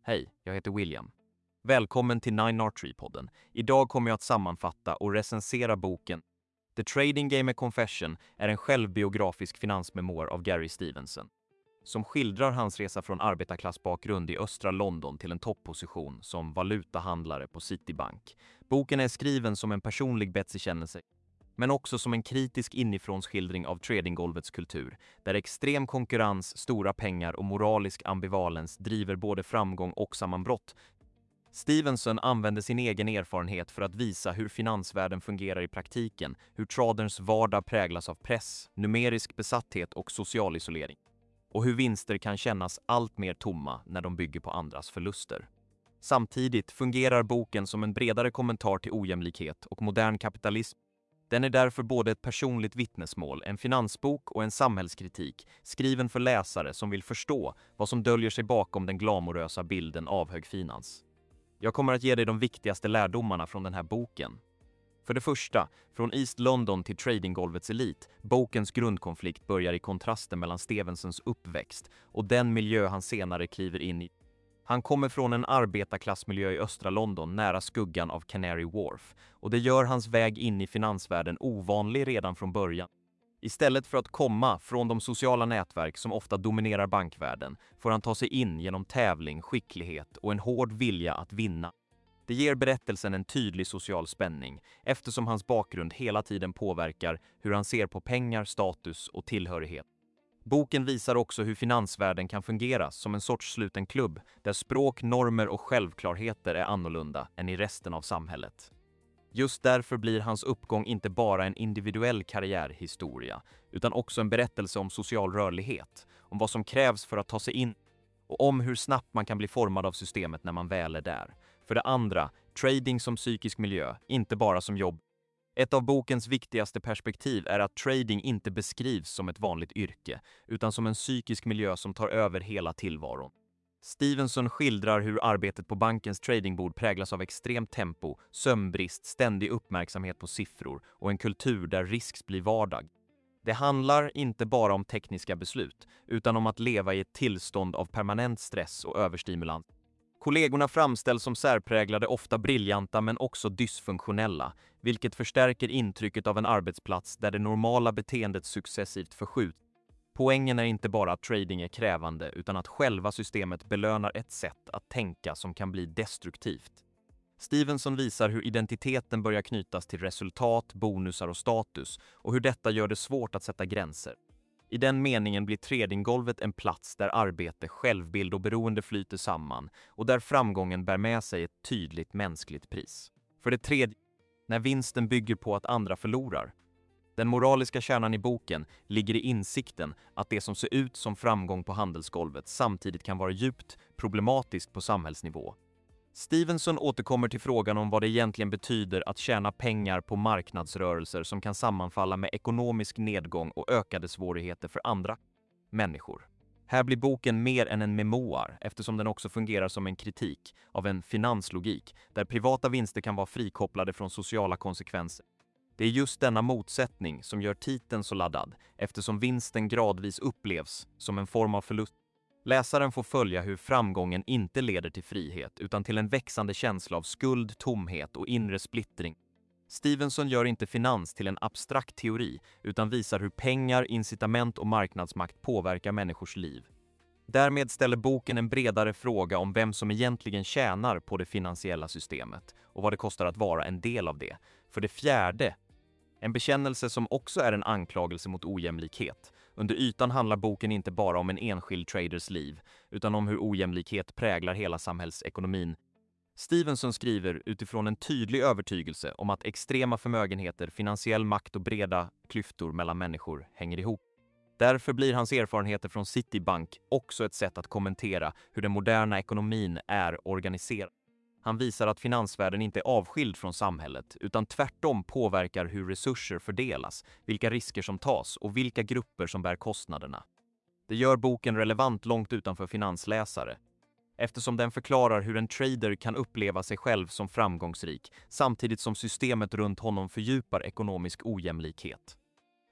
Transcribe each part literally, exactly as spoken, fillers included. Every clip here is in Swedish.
Hej, jag heter William. Välkommen till Nine Archery-podden. Idag kommer jag att sammanfatta och recensera boken The Trading Game A Confession är en självbiografisk finansmemoar av Gary Stevenson, som skildrar hans resa från arbetarklassbakgrund i östra London till en topposition som valutahandlare på Citibank. Boken är skriven som en personlig bekännelse, men också som en kritisk inifrånskildring av tradinggolvets kultur, där extrem konkurrens, stora pengar och moralisk ambivalens driver både framgång och sammanbrott. Stevenson använde sin egen erfarenhet för att visa hur finansvärlden fungerar i praktiken, hur traderns vardag präglas av press, numerisk besatthet och social isolering, och hur vinster kan kännas allt mer tomma när de bygger på andras förluster. Samtidigt fungerar boken som en bredare kommentar till ojämlikhet och modern kapitalism. Den är därför både ett personligt vittnesmål, en finansbok och en samhällskritik, skriven för läsare som vill förstå vad som döljer sig bakom den glamorösa bilden av högfinans. Jag kommer att ge dig de viktigaste lärdomarna från den här boken. För det första, från East London till tradinggolvets elit, bokens grundkonflikt börjar i kontrasten mellan Stevensons uppväxt och den miljö han senare kliver in i. Han kommer från en arbetarklassmiljö i östra London nära skuggan av Canary Wharf, och det gör hans väg in i finansvärlden ovanlig redan från början. Istället för att komma från de sociala nätverk som ofta dominerar bankvärlden får han ta sig in genom tävling, skicklighet och en hård vilja att vinna. Det ger berättelsen en tydlig social spänning, eftersom hans bakgrund hela tiden påverkar hur han ser på pengar, status och tillhörighet. Boken visar också hur finansvärlden kan fungera som en sorts sluten klubb där språk, normer och självklarheter är annorlunda än i resten av samhället. Just därför blir hans uppgång inte bara en individuell karriärhistoria, utan också en berättelse om social rörlighet, om vad som krävs för att ta sig in och om hur snabbt man kan bli formad av systemet när man väl är där. För det andra, trading som psykisk miljö, inte bara som jobb. Ett av bokens viktigaste perspektiv är att trading inte beskrivs som ett vanligt yrke, utan som en psykisk miljö som tar över hela tillvaron. Stevenson skildrar hur arbetet på bankens tradingbord präglas av extremt tempo, sömnbrist, ständig uppmärksamhet på siffror och en kultur där risk blir vardag. Det handlar inte bara om tekniska beslut, utan om att leva i ett tillstånd av permanent stress och överstimulans. Kollegorna framställs som särpräglade, ofta briljanta men också dysfunktionella, vilket förstärker intrycket av en arbetsplats där det normala beteendet successivt förskjuts. Poängen är inte bara att trading är krävande, utan att själva systemet belönar ett sätt att tänka som kan bli destruktivt. Stevenson visar hur identiteten börjar knytas till resultat, bonusar och status, och hur detta gör det svårt att sätta gränser. I den meningen blir tradinggolvet en plats där arbete, självbild och beroende flyter samman, och där framgången bär med sig ett tydligt mänskligt pris. För det tredje, när vinsten bygger på att andra förlorar. Den moraliska kärnan i boken ligger i insikten att det som ser ut som framgång på handelsgolvet samtidigt kan vara djupt problematiskt på samhällsnivå. Stevenson återkommer till frågan om vad det egentligen betyder att tjäna pengar på marknadsrörelser som kan sammanfalla med ekonomisk nedgång och ökade svårigheter för andra människor. Här blir boken mer än en memoar, eftersom den också fungerar som en kritik av en finanslogik där privata vinster kan vara frikopplade från sociala konsekvenser. Det är just denna motsättning som gör titeln så laddad, eftersom vinsten gradvis upplevs som en form av förlust. Läsaren får följa hur framgången inte leder till frihet utan till en växande känsla av skuld, tomhet och inre splittring. Stevenson gör inte finans till en abstrakt teori utan visar hur pengar, incitament och marknadsmakt påverkar människors liv. Därmed ställer boken en bredare fråga om vem som egentligen tjänar på det finansiella systemet och vad det kostar att vara en del av det. För det fjärde, en bekännelse som också är en anklagelse mot ojämlikhet. Under ytan handlar boken inte bara om en enskild traders liv, utan om hur ojämlikhet präglar hela samhällsekonomin. Stevenson skriver utifrån en tydlig övertygelse om att extrema förmögenheter, finansiell makt och breda klyftor mellan människor hänger ihop. Därför blir hans erfarenheter från Citibank också ett sätt att kommentera hur den moderna ekonomin är organiserad. Han visar att finansvärlden inte är avskild från samhället, utan tvärtom påverkar hur resurser fördelas, vilka risker som tas och vilka grupper som bär kostnaderna. Det gör boken relevant långt utanför finansläsare, eftersom den förklarar hur en trader kan uppleva sig själv som framgångsrik, samtidigt som systemet runt honom fördjupar ekonomisk ojämlikhet.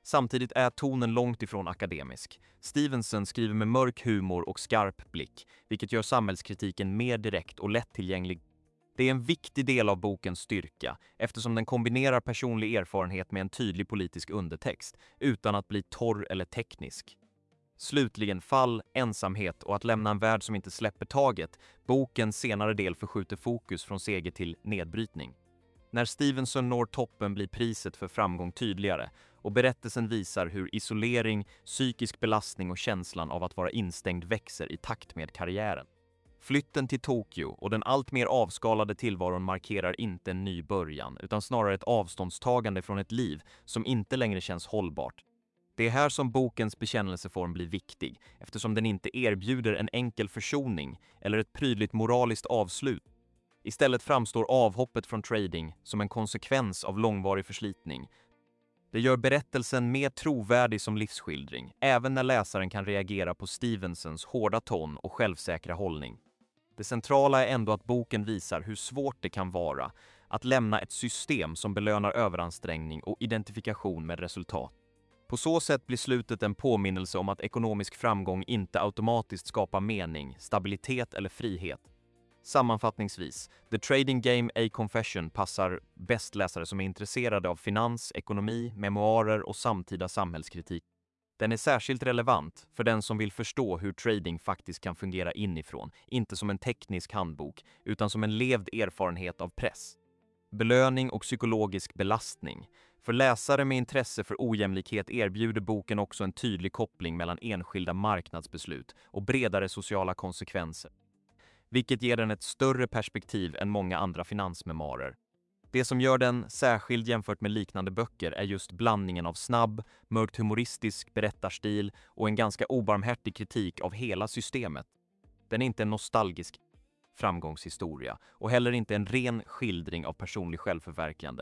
Samtidigt är tonen långt ifrån akademisk. Stevenson skriver med mörk humor och skarp blick, vilket gör samhällskritiken mer direkt och lättillgänglig. Det är en viktig del av bokens styrka, eftersom den kombinerar personlig erfarenhet med en tydlig politisk undertext, utan att bli torr eller teknisk. Slutligen fall, ensamhet och att lämna en värld som inte släpper taget. Bokens senare del förskjuter fokus från seger till nedbrytning. När Stevenson når toppen blir priset för framgång tydligare och berättelsen visar hur isolering, psykisk belastning och känslan av att vara instängd växer i takt med karriären. Flytten till Tokyo och den allt mer avskalade tillvaron markerar inte en ny början utan snarare ett avståndstagande från ett liv som inte längre känns hållbart. Det är här som bokens bekännelseform blir viktig, eftersom den inte erbjuder en enkel försoning eller ett prydligt moraliskt avslut. Istället framstår avhoppet från trading som en konsekvens av långvarig förslitning. Det gör berättelsen mer trovärdig som livsskildring, även när läsaren kan reagera på Stevensons hårda ton och självsäkra hållning. Det centrala är ändå att boken visar hur svårt det kan vara att lämna ett system som belönar överansträngning och identifikation med resultat. På så sätt blir slutet en påminnelse om att ekonomisk framgång inte automatiskt skapar mening, stabilitet eller frihet. Sammanfattningsvis, The Trading Game A Confession passar bäst läsare som är intresserade av finans, ekonomi, memoarer och samtida samhällskritik. Den är särskilt relevant för den som vill förstå hur trading faktiskt kan fungera inifrån, inte som en teknisk handbok, utan som en levd erfarenhet av press, belöning och psykologisk belastning. För läsare med intresse för ojämlikhet erbjuder boken också en tydlig koppling mellan enskilda marknadsbeslut och bredare sociala konsekvenser, vilket ger den ett större perspektiv än många andra finansmemoarer. Det som gör den särskild jämfört med liknande böcker är just blandningen av snabb, mörkt humoristisk berättarstil och en ganska obarmhärtig kritik av hela systemet. Den är inte en nostalgisk framgångshistoria och heller inte en ren skildring av personlig självförverkligande,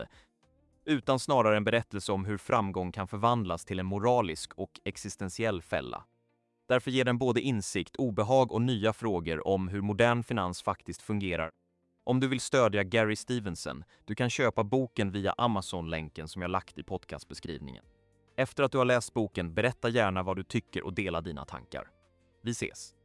utan snarare en berättelse om hur framgång kan förvandlas till en moralisk och existentiell fälla. Därför ger den både insikt, obehag och nya frågor om hur modern finans faktiskt fungerar. Om du vill stödja Gary Stevenson, du kan köpa boken via Amazon-länken som jag lagt i podcastbeskrivningen. Efter att du har läst boken, berätta gärna vad du tycker och dela dina tankar. Vi ses!